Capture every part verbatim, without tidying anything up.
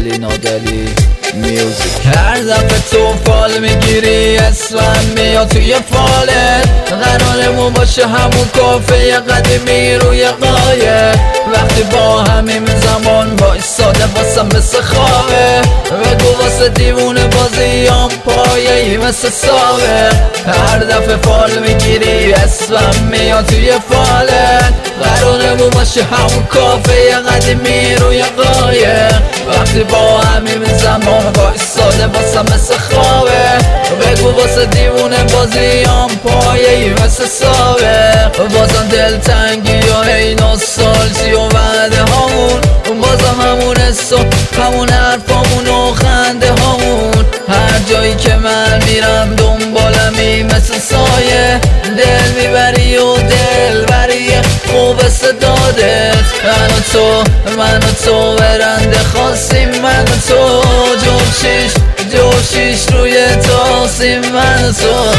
علی نادری میوزیک. هر دفعه تو فال میگیری اسمم میاد توی فالت، قرارمون باشه همون کافه قدیمی روی قایق. وقتی با همین زمان وایساده واسم مثل خوابه، بگو واسه دیوونه بازیام پایه‌ای مثل ساوه. هر دفعه فال میگیری اسمم میاد توی فالت، قرارمون باشه همون کافه قدیمی روی قایق. وقتی با همین زمان وایساده واسم مثل خوابه، بگو واسه دیوونه بازیام پایه‌ای مثل ساوه. بازم دلتنگی و هی نوستالژی و وعده هامون، بازم همون حس و همون حرفامون و خنده هامون. هر جایی که من میرم دنبالمی مثل سایه، دل میبری و دل بری خوب صدادت. من و تو من و تو برنده خواستیم، من و تو جوشیش جوشیش روی تاسیم، من و تو.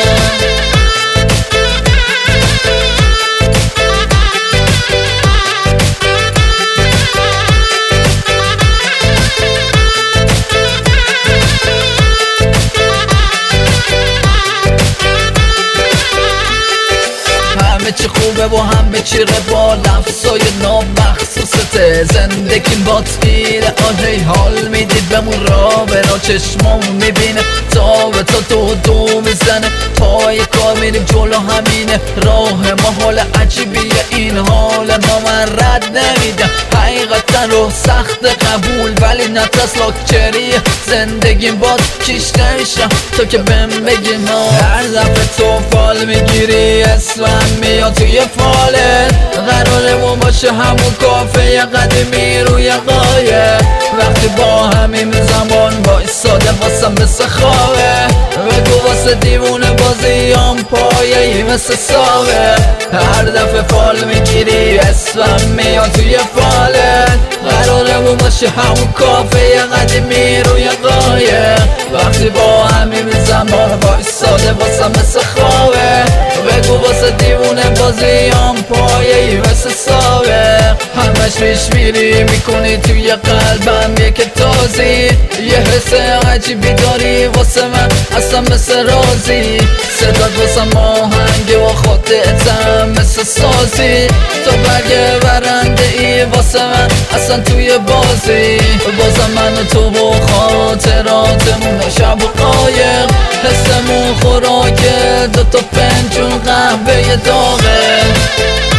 همه چی خوبه و همه چی روال، لفظای نامخصوصته. زندگی بات گیره آجای حال میدید بمون را برا چشمامون میبینه، تا به تا دو دو میزنه. پای کار میریم جلو همینه راه ما، حال عجیبیه این حال ما، من رد نمیدم حقیقتا رو سخت قبول، ولی نترس لاکچریه زندگیم بات کیش نمیشم تو که بهم بگی ما. هر دفعه تو فال میگیری اسمم میاد توی فالت، قرارمون باشه همون کافه قدیمی روی قایق. وقتی با همین زمان وایساده واسم مثل خوابه، بگو واسه دیوونه بازیام پایه‌ای مثل ساوه. هر دفعه فال میگیری اسمم میاد توی فالت، قرارمون باشه همون کافه قدیمی روی قایق. وقتی با همین زمان وایساده واسم مثل خوابه، بگو واسه دیوونه بازیام پایه‌ای مثل ساوه. همش پیش میری میکنی توی قلبم یک تازی، یه حس عجیبی داری واسه من اصلا مثل رازی. صدات واسه آهنگ و خودتم مثل سازی، تو برگ برنده ای واسه من اصلا توی بازی. بازم من و تو و خاطراتمون شب و قایق، حسمون خوراک دوتا پنجون قهوه داغه.